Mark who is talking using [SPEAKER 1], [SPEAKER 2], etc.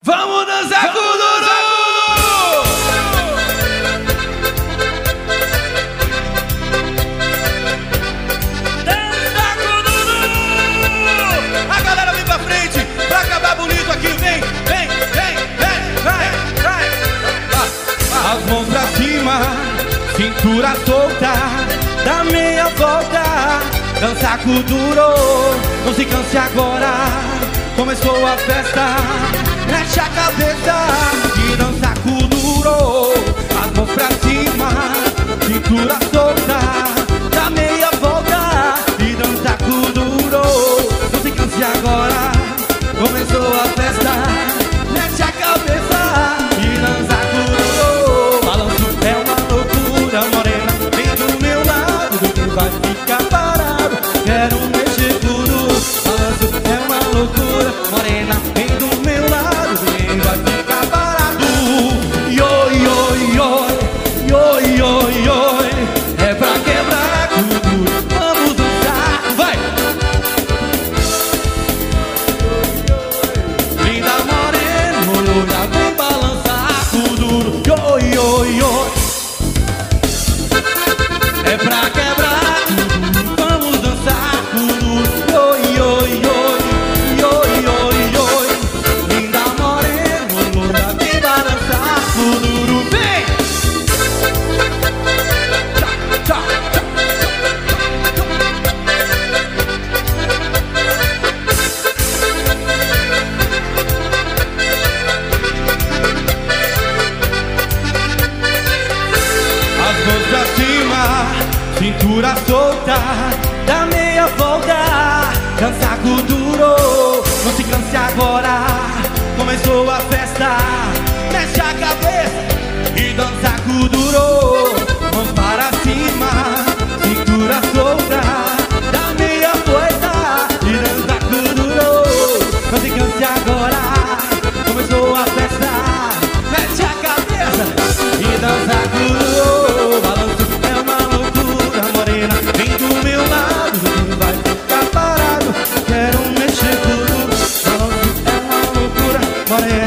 [SPEAKER 1] Vamos dançar com o Duru! Dança com o Duru! A galera vem pra frente, pra acabar bonito aqui. Vem, vem, vem, vem, vem, vem. As mãos pra cima, cintura solta, dá meia volta. Dança com o Duru, não se canse agora. Começou a festa, mexe a cabeça e dança com o Duru. As mãos pra cima, cintura solta, dá meia volta e dança com o Duru. Não se canse agora, começou a festa, mexe a cabeça e dança com o Duru. Balanço é uma loucura, morena, vem do meu lado, ninguém vai ficar parado. Quero mexer com o Duru. Balanço é uma loucura, morena, vem do meu lado, ninguém vai ficar parado. Ioi, ioi, ioi, ioi, ioi, ioi. É pra quebrar com o Duru, vamos dançar, vai! Linda morena, loura, vem balançar com o Duru. Ioi, ioi, ioi. É pra quebrar com o Duru, vamos dançar com o Duru. Ioi, ioi, ioi. Ioi, ioi, ioi. Linda morena, loura, vem balançar com o Duru, vem! Tchá, tchá, tchá. As mãos pra cima, cintura solta, dá meia volta. Dança com o Duru, não se canse agora. Começou a festa, mexe a cabeça e dança com o Duru. Mãos para cima, cintura solta, dá meia volta e dança com o Duru. Não se canse agora, começou a festa, mexe a cabeça e dança com o Duru. Balanço é uma loucura, morena, vem do meu lado, ninguém vai ficar parado. Quero mexer com o Duru. Balanço é uma loucura, morena.